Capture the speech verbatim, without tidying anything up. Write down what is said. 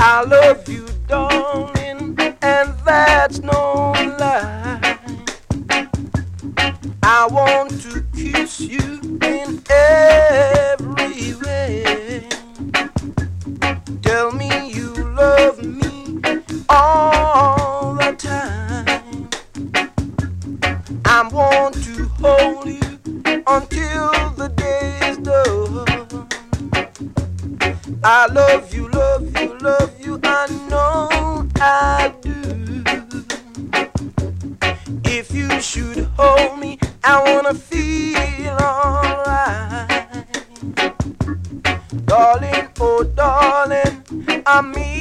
I love you, darling, and that's no lie. I want to kiss you in every way. Tell me you love me all the time. I want to hold you until the day is done. I love you, love you, love you, I know I do. If you should hold me, I wanna feel alright. Darling, oh darling, I mean